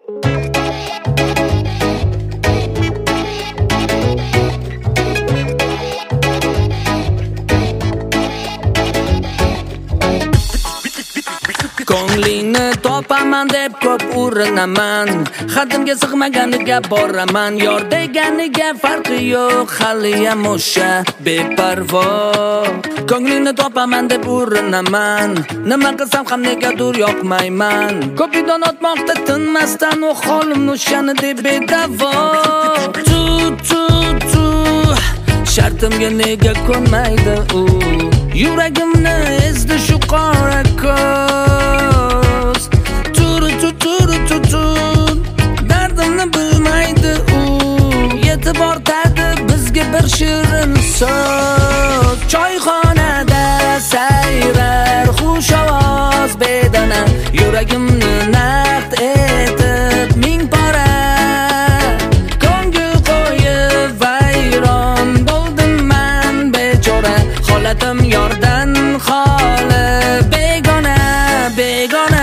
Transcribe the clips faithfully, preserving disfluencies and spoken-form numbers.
Ko'nglingni topaman deb ko'p urinaman, xatimga sig'maganiga boraman, yor deganiga farqi yo'q, haliyam o'sha beparvo. Ko'nglingni topaman deb urinaman, nima qilsam ham negadir yoqmayman, ko'pidan o'tmoqda tinmasdan u holim o'shani deb bedavo. Tu tu tu shartimga nega ko'nmaydi u, yuragimni ezdi shu qora ko'z. Tur tur tur tur tur dardimni bilmaydi u, yetib ortadi bizga bir shirin so'z. Choyxonada sayrar xush ovoz bedana, yuragimni naqd etib ming pora. Ko'ngil qo'yib vayron bo'ldim man bechora, holatim yordan xoli begona begona.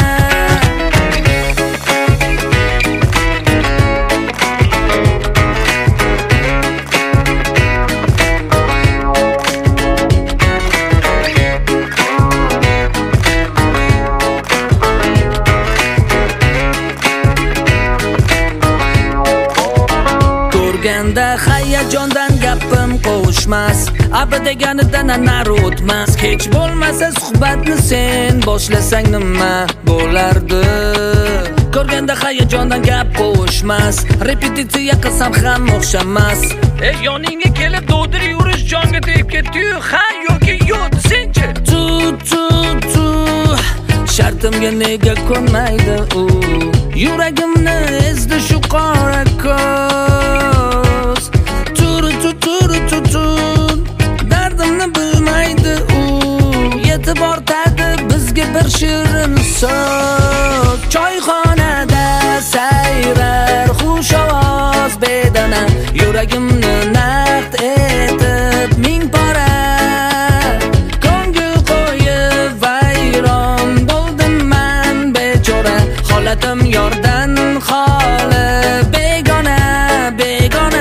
Ko'rganda hayajondan gapim qo'shmas, abr deganidan nari o'tmas. Hech bo'lmasa suhbatni sen boshlasang nima bo'lardi? Ko'rganda hayajondan gap qo'shmas, repetitsiya qilsam ham o'xshamas. Ey yoningga kelib do'dir yurish jonga tegib ketdi-yu, ha yoki yo'q desenchi. Tu tu tu shartimga nega ko'nmaydi u, yuragimni ezdi shu qora ko'z. Tur tur tur tur tur dardimni bilmaydi u, yetib ortadi bizga bir shirin so'z. Choyxonada sayrar xush ovoz bedana, yuragimni naqd etib ming pora. Ko'ngil qo'yib vayron bo'ldim man bechora, holatim yordan xoli begona begona.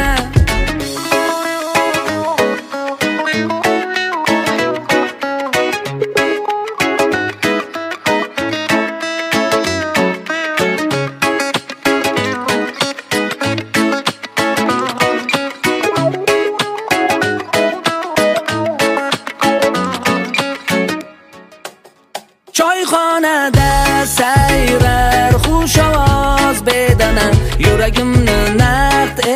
Choyxonada sayrar xush ovoz bedana, yuragimni naqd